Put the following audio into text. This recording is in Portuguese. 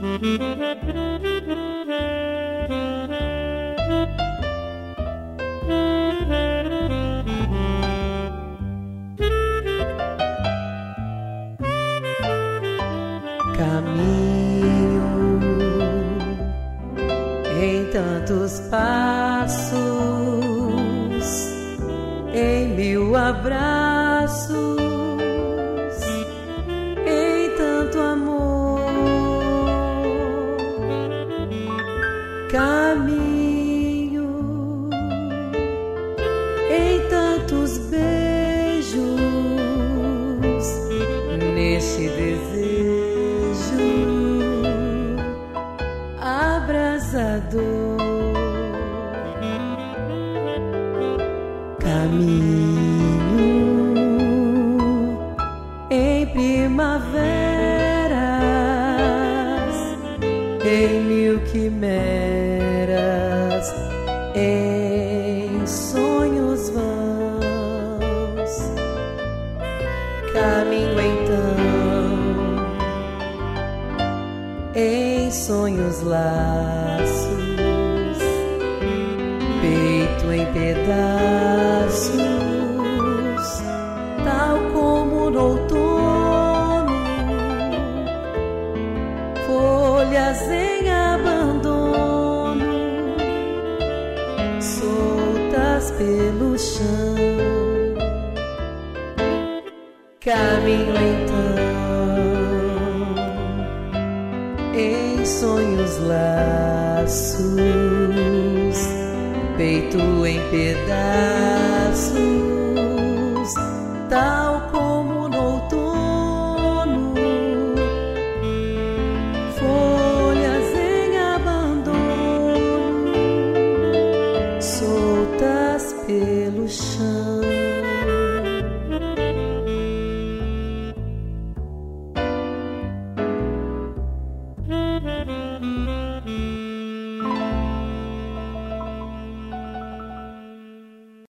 Caminho em tantos passos, em mil abraços, em tanto amor. Caminho em tantos beijos, neste desejo abrasador. Caminho em primaveras, em mil quimeras, em sonhos vãos. Caminho então em sonhos laços, peito em pedaços, tal como no outono, folhas em abandono, soltas pelo chão. Caminho então em sonhos laços, peito em pedaços, tal como no outono, folhas em abandono, soltas pelo chão.